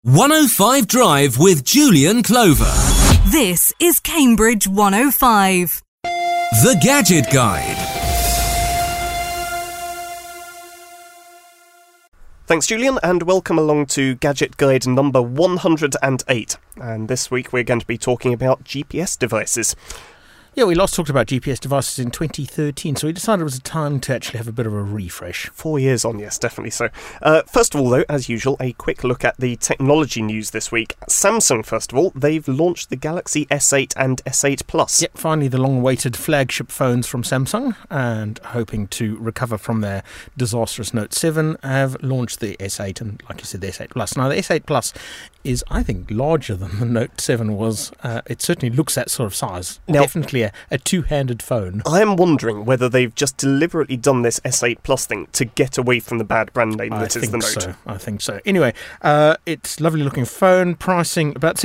105 Drive with Julian Clover. This is Cambridge 105. The Gadget Guide. Thanks, Julian, and welcome along to Gadget Guide number 108. And this week we're going to be talking about GPS devices. Yeah, we last talked about GPS devices in 2013, so we decided it was a time to actually have a bit of a refresh. 4 years on, yes, definitely so. First of all, though, as usual, a quick look at the technology news this week. Samsung, first of all, they've launched the Galaxy S8 and S8 Plus. Yep, finally the long-awaited flagship phones from Samsung, and hoping to recover from their disastrous Note 7, have launched the S8 and, like you said, the S8 Plus. Now, the S8 Plus is, I think, larger than the Note 7 was. It certainly looks that sort of size. Now, definitely a two-handed phone. I am wondering whether they've just deliberately done this S8 Plus thing to get away from the bad brand name that is the Note. I think so. Anyway, it's a lovely-looking phone, pricing about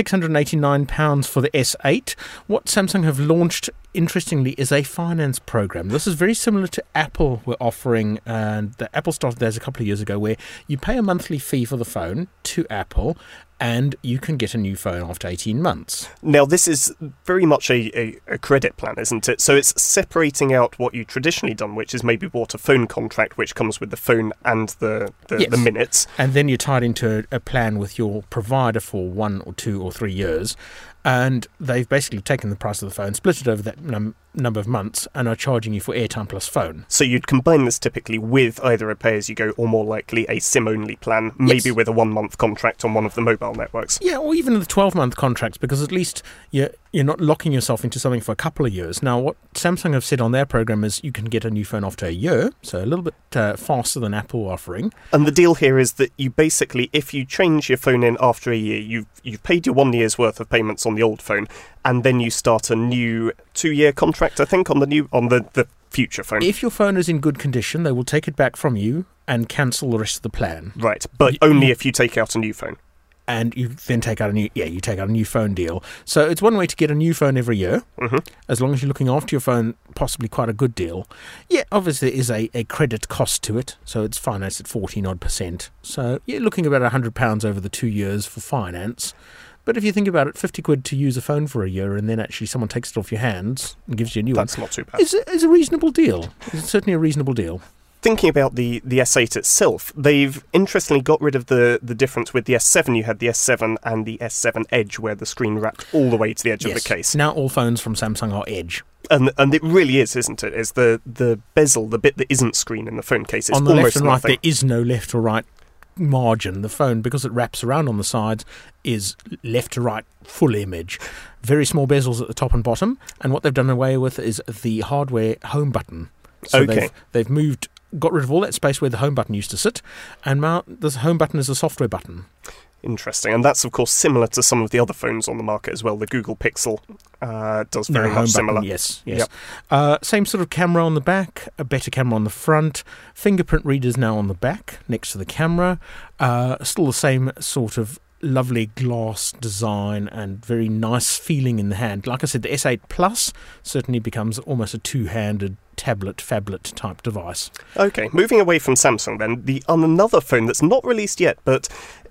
£689 for the S8. What Samsung have launched, interestingly, is a finance program. This is very similar to Apple were offering, and the Apple started theirs a couple of years ago, where you pay a monthly fee for the phone to Apple, and you can get a new phone after 18 months. Now, this is very much a credit plan, isn't it? So it's separating out what you've traditionally done, which is maybe bought a phone contract, which comes with the phone and the minutes. And then you're tied into a plan with your provider for 1 or 2 or 3 years. And they've basically taken the price of the phone, split it over that number of months, and are charging you for airtime plus phone. So you'd combine this typically with either a pay-as-you-go or, more likely, a SIM-only plan, maybe with a 1-month contract on one of the mobile networks. Yeah, or even the 12-month contracts, because at least you're not locking yourself into something for a couple of years. Now, what Samsung have said on their program is you can get a new phone after a year, so a little bit faster than Apple are offering. And the deal here is that you basically, if you change your phone in after a year, you've paid your 1 year's worth of payments on the old phone, and then you start a new 2-year contract, I think, on the future phone. If your phone is in good condition, they will take it back from you and cancel the rest of the plan. Right, but only if you take out a new phone. And you then take out a new phone deal. So it's one way to get a new phone every year, as long as you're looking after your phone, possibly quite a good deal. Yeah, obviously there is a credit cost to it, so it's financed at 14%. So you're looking about £100 over the 2 years for finance. But if you think about it, 50 quid to use a phone for a year, and then actually someone takes it off your hands and gives you a new one. That's not too bad. Is a reasonable deal. It's certainly a reasonable deal. Thinking about the S8 itself, they've interestingly got rid of the difference with the S7. You had the S7 and the S7 Edge, where the screen wrapped all the way to the edge of the case. Now all phones from Samsung are Edge. And it really is, isn't it? It's the bezel, the bit that isn't screen in the phone case. It's on the almost left and right, nothing. there is no left or right margin. The phone, because it wraps around on the sides, is left to right full image. Very small bezels at the top and bottom. And what they've done away with is the hardware home button. So they've got rid of all that space where the home button used to sit, and now the home button is a software button. Interesting, and that's of course similar to some of the other phones on the market as well. The Google Pixel does very much similar. Yes. Yep. Same sort of camera on the back, a better camera on the front, fingerprint readers now on the back next to the camera, still the same sort of lovely glass design and very nice feeling in the hand. Like I said, the S8 Plus certainly becomes almost a two-handed phablet type device. Okay, moving away from Samsung then, on another phone that's not released yet, but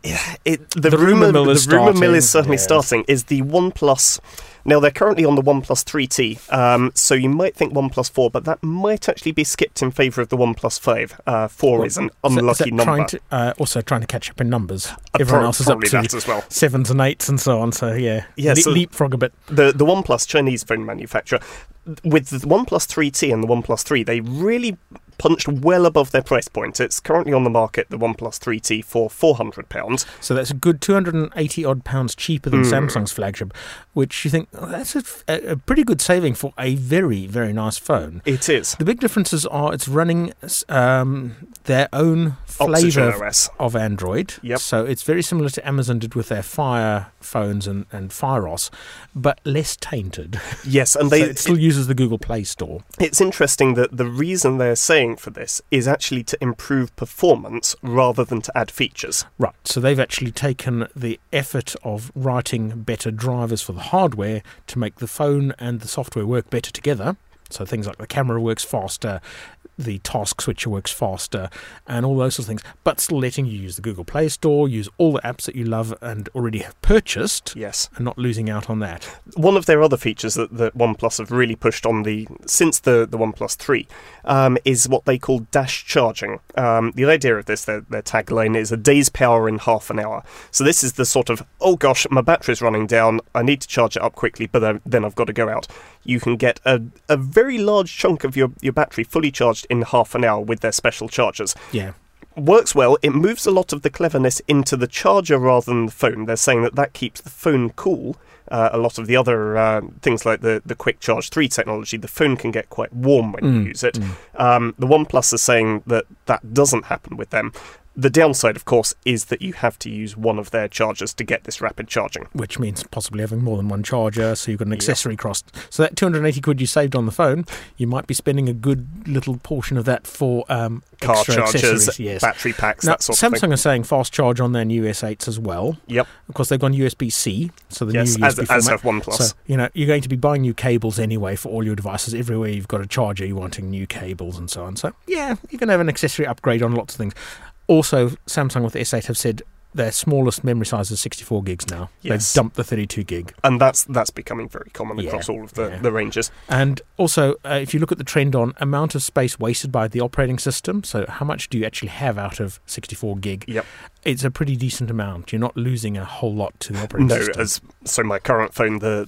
the rumour mill is certainly starting, is the OnePlus. Now, they're currently on the OnePlus 3T, so you might think OnePlus 4, but that might actually be skipped in favour of the OnePlus 5. 4 is an unlucky number. Also trying to catch up in numbers. Everyone else is up to as well. 7s and 8s and so on, so so leapfrog a bit. The OnePlus, Chinese phone manufacturer, with the OnePlus 3T and the OnePlus 3, they really punched well above their price point. It's currently on the market, the OnePlus 3T, for £400. So that's a good £280 cheaper than Samsung's flagship, which you think, that's a pretty good saving for a very, very nice phone. It is. The big differences are it's running their own flavour of Android. Yep. So it's very similar to Amazon did with their Fire phones and Fire OS, but less tainted. Yes, and it still uses the Google Play Store. It's interesting that the reason they're saying for this is actually to improve performance rather than to add features. Right, so they've actually taken the effort of writing better drivers for the hardware to make the phone and the software work better together. So things like the camera works faster, the task switcher works faster, and all those sorts of things, but still letting you use the Google Play Store, use all the apps that you love and already have purchased, yes, and not losing out on that. One of their other features that OnePlus have really pushed on since the OnePlus 3 is what they call dash charging. The idea of this, their tagline is a day's power in half an hour. So this is the sort of, oh gosh, my battery's running down, I need to charge it up quickly, but then I've got to go out. You can get a very large chunk of your battery fully charged in half an hour with their special chargers. Yeah. Works well. It moves a lot of the cleverness into the charger rather than the phone. They're saying that keeps the phone cool. A lot of the other things like the Quick Charge 3 technology, the phone can get quite warm when you use it. The OnePlus is saying that doesn't happen with them. The downside, of course, is that you have to use one of their chargers to get this rapid charging. Which means possibly having more than one charger, so you've got an accessory cost. So that 280 quid you saved on the phone, you might be spending a good little portion of that for car chargers, yes. battery packs, now, that sort of thing. Samsung are saying fast charge on their new S8s as well. Yep. Of course, they've gone USB-C, so the new USB format. As have OnePlus. So, you're going to be buying new cables anyway for all your devices. Everywhere you've got a charger, you're wanting new cables and so on. So, yeah, you can have an accessory upgrade on lots of things. Also, Samsung with the S8 have said their smallest memory size is 64 gigs now. Yes. They've dumped the 32 gig. And that's becoming very common across all of the ranges. And also, if you look at the trend on amount of space wasted by the operating system, so how much do you actually have out of 64 gig? Yep. It's a pretty decent amount. You're not losing a whole lot to the operating system. So my current phone, the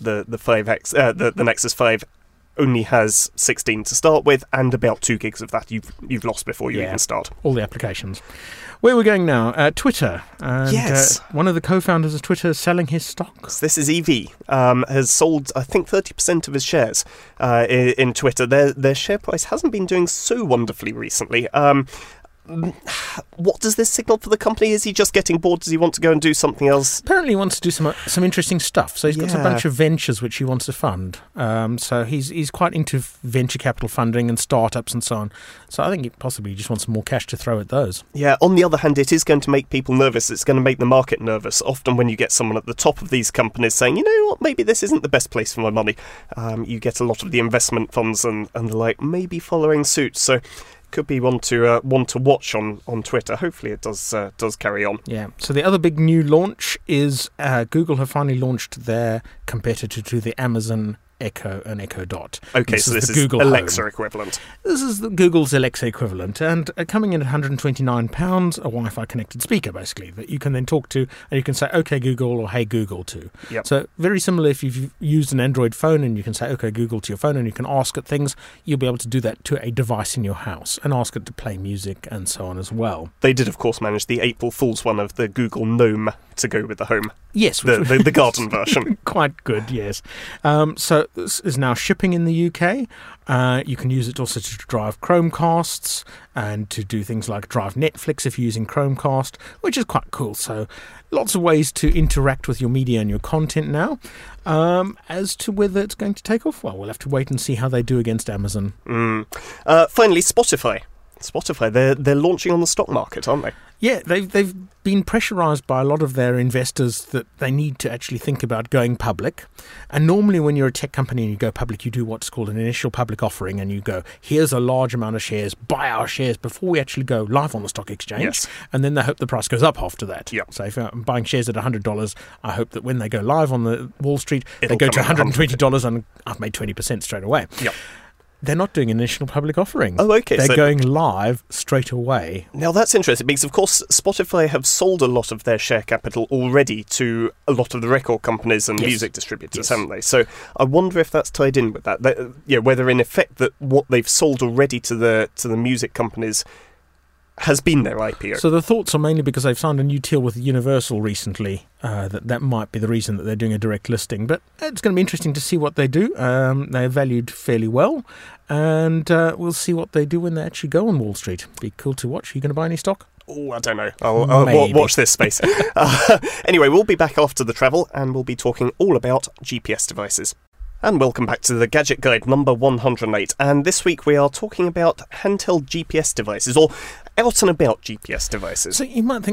5X, the Nexus 5, only has 16 to start with, and about 2 gigs of that you've lost before you even start. All the applications. Where are we going now? Twitter. And, yes. One of the co-founders of Twitter is selling his stocks. This is EV. Has sold, I think, 30% of his shares in Twitter. Their share price hasn't been doing so wonderfully recently. What does this signal for the company? Is he just getting bored? Does he want to go and do something else? Apparently he wants to do some interesting stuff. So he's got a bunch of ventures which he wants to fund. So he's quite into venture capital funding and startups and so on. So I think he possibly just wants some more cash to throw at those. Yeah, on the other hand, it is going to make people nervous. It's going to make the market nervous. Often when you get someone at the top of these companies saying, you know what, maybe this isn't the best place for my money, you get a lot of the investment funds and the like maybe following suit. So could be one to watch on Twitter. Hopefully it does carry on. Yeah. So the other big new launch is Google have finally launched their competitor to the Amazon Echo and Echo Dot. Okay, so this is Google Alexa equivalent. This is Google's Alexa equivalent, and coming in at £129, a Wi-Fi connected speaker basically that you can then talk to, and you can say "Okay Google" or "Hey Google" to. Yep. So very similar if you've used an Android phone and you can say "Okay Google" to your phone, and you can ask it things. You'll be able to do that to a device in your house and ask it to play music and so on as well. They did, of course, manage the April Fool's one of the Google Gnome to go with the Home. Yes, the garden version. Quite good, yes. So this is now shipping in the UK. You can use it also to drive Chromecasts and to do things like drive Netflix if you're using Chromecast, which is quite cool. So lots of ways to interact with your media and your content now. As to whether it's going to take off, well, we'll have to wait and see how they do against Amazon. Finally, Spotify. They're launching on the stock market, aren't they? Yeah, they've been pressurised by a lot of their investors that they need to actually think about going public. And normally when you're a tech company and you go public, you do what's called an initial public offering, and you go, here's a large amount of shares, buy our shares before we actually go live on the stock exchange. Yes. And then they hope the price goes up after that. Yep. So if I'm buying shares at $100, I hope that when they go live on the Wall Street, they go to $120 and I've made 20% straight away. Yep. They're not doing an initial public offering. Oh, okay. They're going live straight away. Now, that's interesting because, of course, Spotify have sold a lot of their share capital already to a lot of the record companies and music distributors, haven't they? So I wonder if that's tied in with that. Whether, in effect, that what they've sold already to the music companies has been their IPO. So the thoughts are mainly because they've signed a new deal with Universal recently. That might be the reason that they're doing a direct listing. But it's going to be interesting to see what they do. They're valued fairly well. And we'll see what they do when they actually go on Wall Street. Be cool to watch. Are you going to buy any stock? Oh, I don't know. I'll watch this space. Anyway, we'll be back after the travel and we'll be talking all about GPS devices. And welcome back to the Gadget Guide number 108. And this week we are talking about handheld GPS devices, or out and about GPS devices. So you might think, well,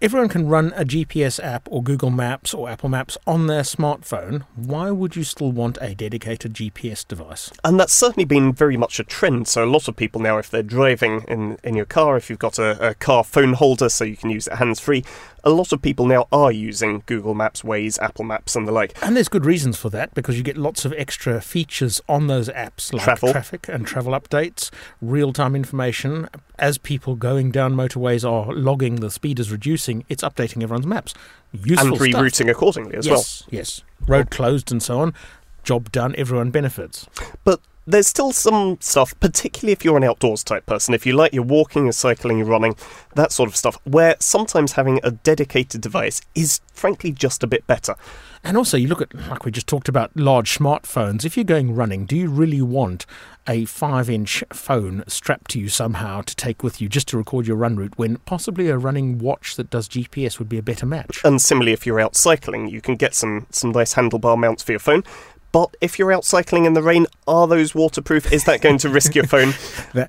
everyone can run a GPS app or Google Maps or Apple Maps on their smartphone. Why would you still want a dedicated GPS device? And that's certainly been very much a trend. So a lot of people now, if they're driving in your car, if you've got a car phone holder so you can use it hands-free, a lot of people now are using Google Maps, Waze, Apple Maps and the like. And there's good reasons for that, because you get lots of extra features on those apps, like traffic and travel updates, real-time information. As people going down motorways are logging the speed is reducing, it's updating everyone's maps. Useful and rerouting stuff. Accordingly as well. Yes. Road closed and so on. Job done, everyone benefits. But there's still some stuff, particularly if you're an outdoors type person, if you like your walking, your cycling, your running, that sort of stuff, where sometimes having a dedicated device is frankly just a bit better. And also, you look at, like we just talked about, large smartphones. If you're going running, do you really want a 5-inch phone strapped to you somehow to take with you just to record your run route, when possibly a running watch that does GPS would be a better match? And similarly, if you're out cycling, you can get some nice handlebar mounts for your phone. But if you're out cycling in the rain, are those waterproof? Is that going to risk your phone? That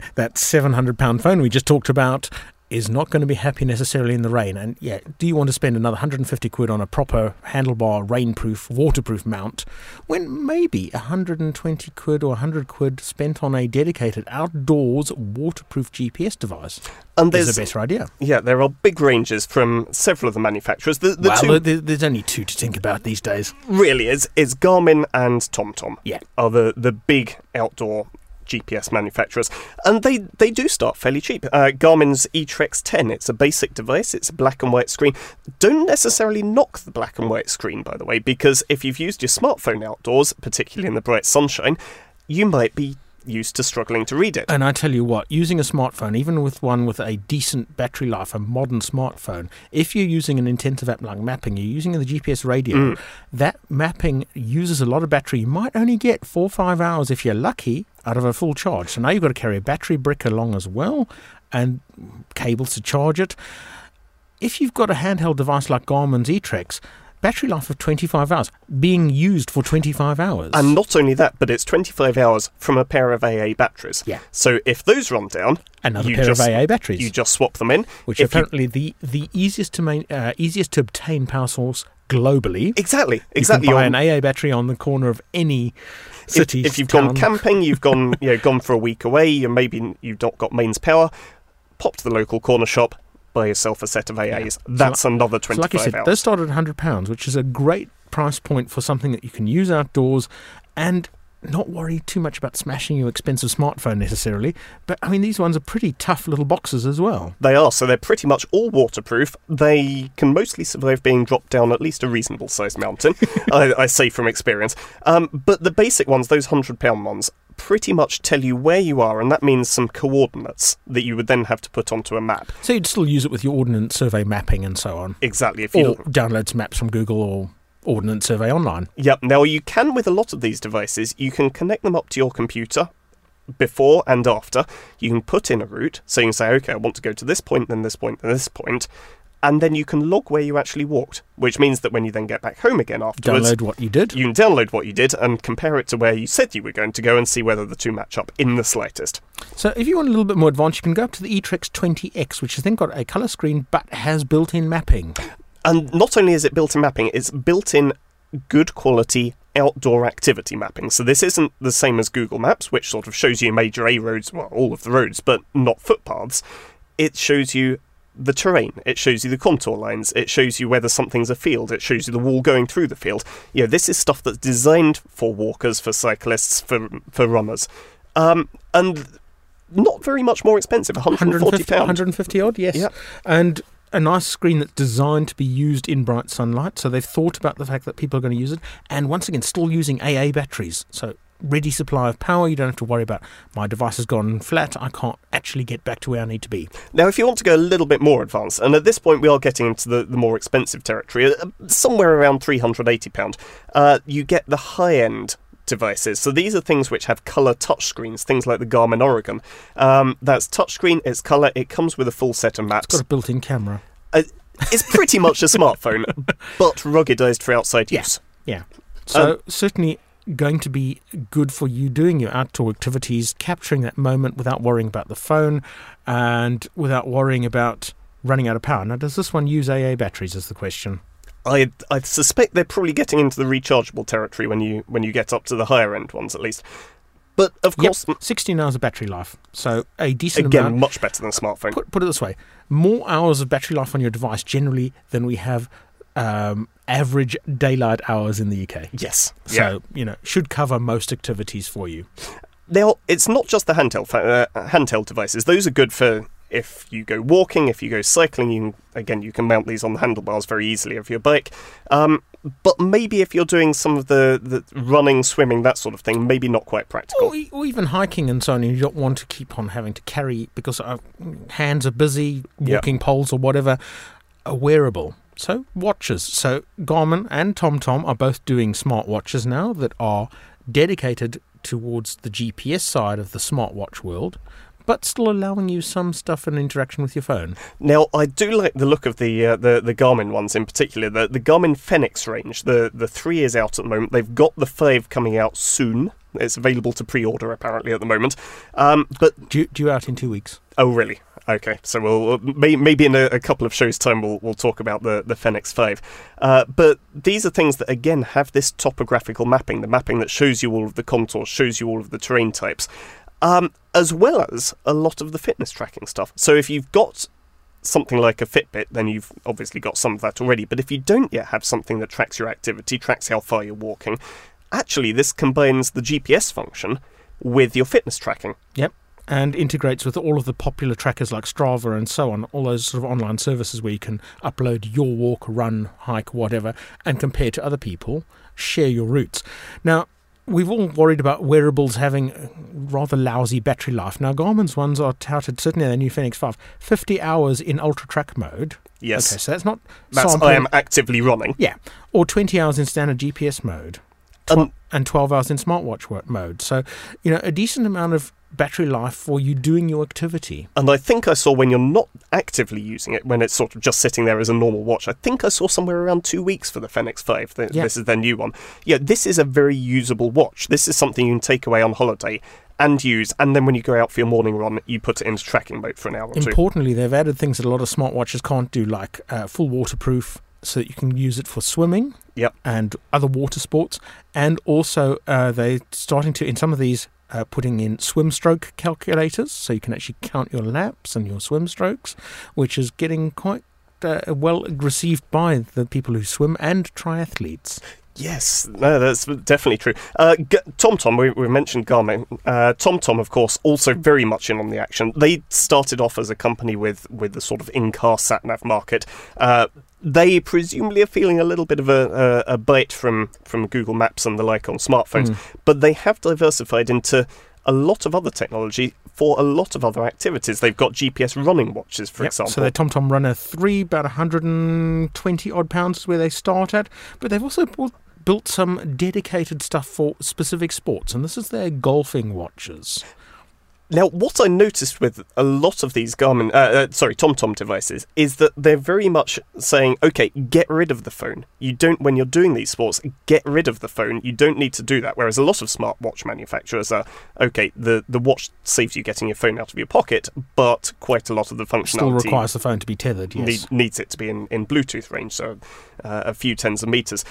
£700 phone we just talked about is not going to be happy necessarily in the rain. And yeah, do you want to spend another 150 quid on a proper handlebar, rainproof, waterproof mount, when maybe 120 quid or 100 quid spent on a dedicated outdoors waterproof GPS device is a better idea? Yeah, there are big ranges from several of the manufacturers. There's only two to think about these days. Really, is Garmin and TomTom. Yeah. Are the big outdoor GPS manufacturers, and they do start fairly cheap. Garmin's eTrex 10, it's a basic device, it's a black and white screen. Don't necessarily knock the black and white screen, by the way, because if you've used your smartphone outdoors, particularly in the bright sunshine, you might be used to struggling to read it. And I tell you what, using a smartphone, even with one with a decent battery life, a modern smartphone, if you're using an intensive app like mapping, you're using the GPS radio, that mapping uses a lot of battery. You might only get 4 or 5 hours, if you're lucky, out of a full charge. So now you've got to carry a battery brick along as well, and cables to charge it. If you've got a handheld device like Garmin's eTrex, battery life of 25 hours, being used for 25 hours. And not only that, but it's 25 hours from a pair of AA batteries. Yeah. So if those run down, another pair of AA batteries. You just swap them in. Which are apparently the easiest to obtain power source globally. Exactly. You can buy an AA battery on the corner of any city. If you've gone camping, you've gone gone for a week away, you've not got mains power, pop to the local corner shop, buy yourself a set of AAs. Yeah. That's another 25 like you said, hours. Those start at £100, which is a great price point for something that you can use outdoors and not worry too much about smashing your expensive smartphone necessarily. But, I mean, these ones are pretty tough little boxes as well. They are, so they're pretty much all waterproof. They can mostly survive being dropped down at least a reasonable-sized mountain, I say from experience. But the basic ones, those £100 ones, pretty much tell you where you are, and that means some coordinates that you would then have to put onto a map. So you'd still use it with your Ordnance Survey mapping and so on? Exactly. Or download some maps from Google or Ordnance Survey Online. Yep. Now, you can, with a lot of these devices, you can connect them up to your computer before and after. You can put in a route, so you can say, okay, I want to go to this point, then this point, then this point, and then you can log where you actually walked, which means that when you then get back home again afterwards... Download what you did. You can download what you did and compare it to where you said you were going to go and see whether the two match up in the slightest. So if you want a little bit more advanced, you can go up to the eTrex 20X, which has then got a colour screen but has built-in mapping. And not only is it built-in mapping, it's built-in good quality outdoor activity mapping. So this isn't the same as Google Maps, which sort of shows you major A roads, well, all of the roads, but not footpaths. It shows you the terrain, it shows you the contour lines, it shows you whether something's a field, it shows you the wall going through the field. You know, this is stuff that's designed for walkers, for cyclists, for runners. And not very much more expensive, £140. 150 odd, yes. Yeah. And a nice screen that's designed to be used in bright sunlight, so they've thought about the fact that people are going to use it, and once again, still using AA batteries, so ready supply of power. You don't have to worry about, my device has gone flat, I can't actually get back to where I need to be. Now, if you want to go a little bit more advanced, and at this point we are getting into the more expensive territory, somewhere around £380, you get the high-end devices. So these are things which have colour touchscreens, things like the Garmin Oregon. That's touchscreen, it's colour, it comes with a full set of maps. It's got a built-in camera. It's pretty much a smartphone, but ruggedised for outside use. Yeah. So certainly going to be good for you doing your outdoor activities, capturing that moment without worrying about the phone and without worrying about running out of power. Now, does this one use AA batteries is the question. I suspect they're probably getting into the rechargeable territory when you get up to the higher end ones, at least. But of course, 16 hours of battery life, so a decent again, amount. much better than a smartphone. Put it this way: more hours of battery life on your device generally than we have average daylight hours in the UK. Yes, so should cover most activities for you. Now, it's not just the handheld devices; those are good for. If you go walking, if you go cycling, you can mount these on the handlebars very easily of your bike. But maybe if you're doing some of the running, swimming, that sort of thing, maybe not quite practical. Or even hiking and so on, you don't want to keep on having to carry, because hands are busy, walking poles or whatever, are wearable. So watches. So Garmin and TomTom are both doing smartwatches now that are dedicated towards the GPS side of the smartwatch world, but still allowing you some stuff and interaction with your phone. Now, I do like the look of the Garmin ones in particular. The Garmin Fenix range, the 3 is out at the moment. They've got the 5 coming out soon. It's available to pre-order, apparently, at the moment. But due out in 2 weeks. Oh, really? Okay, so we'll maybe in a couple of shows' time we'll talk about the Fenix 5. But these are things that, again, have this topographical mapping, the mapping that shows you all of the contours, shows you all of the terrain types. As well as a lot of the fitness tracking stuff. So if you've got something like a Fitbit, then you've obviously got some of that already. But if you don't yet have something that tracks your activity, tracks how far you're walking, actually this combines the GPS function with your fitness tracking. Yep, and integrates with all of the popular trackers like Strava and so on, all those sort of online services where you can upload your walk, run, hike, whatever, and compare to other people, share your routes. Now, we've all worried about wearables having rather lousy battery life. Now, Garmin's ones are touted, certainly the new Fenix 5, 50 hours in ultra track mode. Yes. Okay, so that's not sample. I am actively running. Yeah. Or 20 hours in standard GPS mode. And 12 hours in smartwatch mode. So, a decent amount of battery life for you doing your activity. And I think I saw when you're not actively using it, when it's sort of just sitting there as a normal watch, I think I saw somewhere around 2 weeks for the Fenix 5. This is their new one. Yeah, this is a very usable watch. This is something you can take away on holiday and use, and then when you go out for your morning run, you put it into tracking mode for an hour or two. Importantly, they've added things that a lot of smartwatches can't do, like full waterproof, so that you can use it for swimming and other water sports. And also, they're starting to, in some of these, putting in swim stroke calculators, so you can actually count your laps and your swim strokes, which is getting quite well received by the people who swim and triathletes. Yes, no, that's definitely true. TomTom, we mentioned Garmin. TomTom, of course, also very much in on the action. They started off as a company with the sort of in-car sat-nav market. They presumably are feeling a little bit of a bite from Google Maps and the like on smartphones, but they have diversified into a lot of other technology for a lot of other activities. They've got GPS running watches, for example. So their TomTom Runner 3, about 120 odd pounds is where they start at, but they've also built some dedicated stuff for specific sports, and this is their golfing watches. Now, what I noticed with a lot of these TomTom devices is that they're very much saying, okay, get rid of the phone. You don't, when you're doing these sports, get rid of the phone. You don't need to do that. Whereas a lot of smartwatch manufacturers are, okay, the watch saves you getting your phone out of your pocket, but quite a lot of the functionality still requires the phone to be tethered, yes. Needs it to be in Bluetooth range, so a few tens of meters.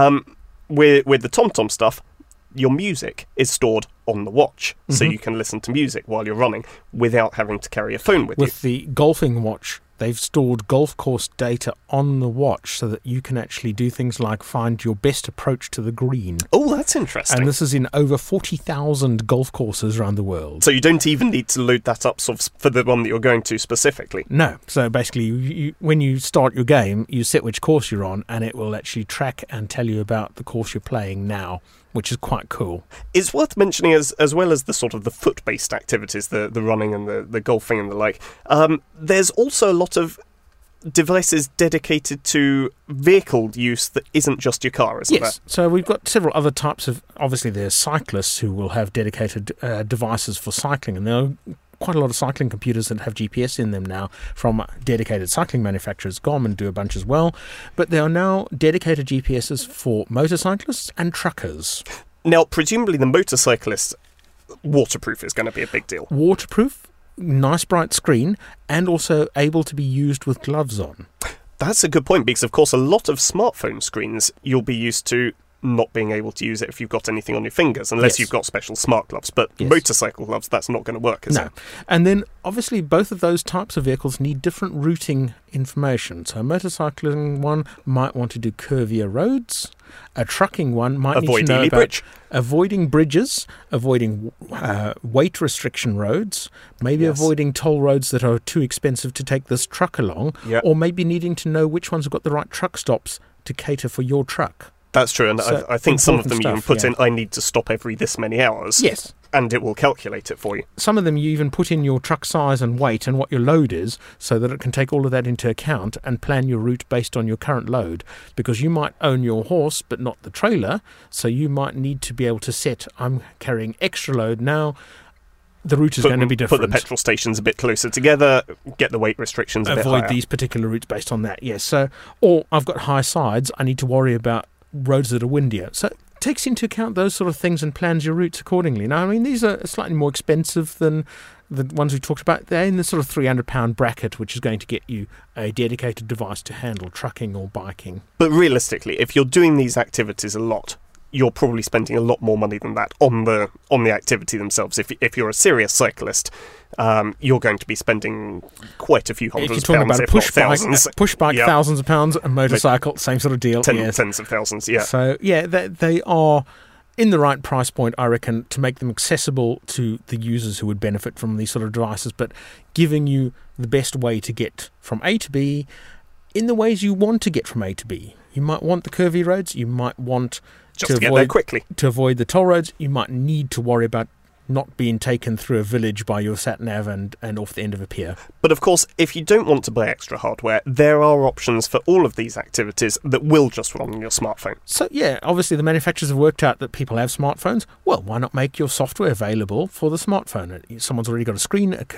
With the TomTom stuff, your music is stored on the watch, so you can listen to music while you're running without having to carry a phone with you. With the golfing watch, they've stored golf course data on the watch so that you can actually do things like find your best approach to the green. Oh, that's interesting. And this is in over 40,000 golf courses around the world. So you don't even need to load that up sort of for the one that you're going to specifically? No. So basically, when you start your game, you set which course you're on, and it will actually track and tell you about the course you're playing now, which is quite cool. It's worth mentioning, as well as the sort of the foot-based activities, the running and the golfing and the like, there's also a lot of devices dedicated to vehicle use that isn't just your car, isn't there? Yes, so we've got several other types of, obviously there's cyclists who will have dedicated devices for cycling, and there are quite a lot of cycling computers that have GPS in them now from dedicated cycling manufacturers. Garmin do a bunch as well, but there are now dedicated GPSs for motorcyclists and truckers. Now, presumably the motorcyclist waterproof is going to be a big deal. Waterproof, nice bright screen, and also able to be used with gloves on. That's a good point, because of course a lot of smartphone screens you'll be used to not being able to use it if you've got anything on your fingers, unless you've got special smart gloves. But motorcycle gloves, that's not going to work, is it? And then obviously both of those types of vehicles need different routing information. So a motorcycling one might want to do curvier roads. A trucking one might need to know about avoiding bridges, avoiding weight restriction roads, maybe avoiding toll roads that are too expensive to take this truck along, or maybe needing to know which ones have got the right truck stops to cater for your truck. That's true, and so I think some of them you can put in, I need to stop every this many hours. Yes. And it will calculate it for you. Some of them you even put in your truck size and weight and what your load is, so that it can take all of that into account and plan your route based on your current load. Because you might own your horse but not the trailer, so you might need to be able to set, I'm carrying extra load now, the route is going to be different. Put the petrol stations a bit closer together, get the weight restrictions a bit higher. Avoid these particular routes based on that, yes. So, or I've got high sides, I need to worry about roads that are windier. So it takes into account those sort of things and plans your routes accordingly. Now, I mean, these are slightly more expensive than the ones we talked about. They're in the sort of £300 bracket, which is going to get you a dedicated device to handle trucking or biking. But realistically, if you're doing these activities a lot, you're probably spending a lot more money than that on the activity themselves. If you're a serious cyclist, you're going to be spending quite a few hundreds of pounds, if not thousands. Push bike, thousands of pounds, a motorcycle, same sort of deal. Tens of thousands, yeah. So, they are in the right price point, I reckon, to make them accessible to the users who would benefit from these sort of devices, but giving you the best way to get from A to B in the ways you want to get from A to B. You might want the curvy roads, you might want to get there quickly. To avoid the toll roads, you might need to worry about not being taken through a village by your sat-nav and off the end of a pier. But of course, if you don't want to buy extra hardware, there are options for all of these activities that will just run on your smartphone. So obviously the manufacturers have worked out that people have smartphones. Well, why not make your software available for the smartphone? Someone's already got a screen, a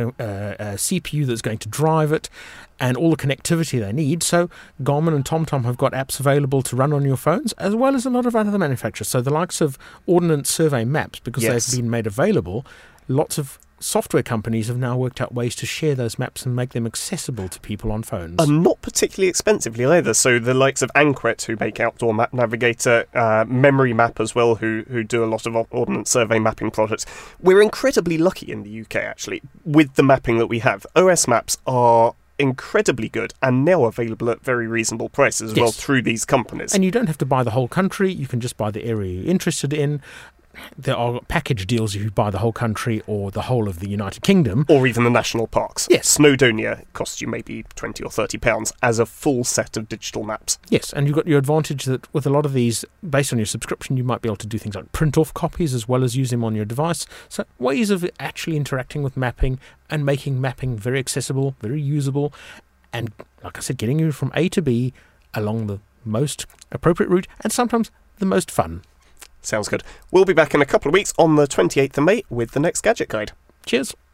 CPU that's going to drive it, and all the connectivity they need. So Garmin and TomTom have got apps available to run on your phones, as well as a lot of other manufacturers. So the likes of Ordnance Survey Maps, because they've been made available, lots of software companies have now worked out ways to share those maps and make them accessible to people on phones. And not particularly expensively either. So the likes of Anquet, who make Outdoor Map Navigator, Memory Map as well, who do a lot of Ordnance Survey mapping projects. We're incredibly lucky in the UK, actually, with the mapping that we have. OS maps are incredibly good and now available at very reasonable prices as well through these companies. And you don't have to buy the whole country, you can just buy the area you're interested in. There are package deals if you buy the whole country or the whole of the United Kingdom. Or even the national parks. Yes. Snowdonia costs you maybe £20 or £30 as a full set of digital maps. Yes, and you've got your advantage that with a lot of these, based on your subscription, you might be able to do things like print off copies as well as use them on your device. So ways of actually interacting with mapping and making mapping very accessible, very usable, and like I said, getting you from A to B along the most appropriate route and sometimes the most fun. Sounds good. We'll be back in a couple of weeks on the 28th of May with the next Gadget Guide. Cheers.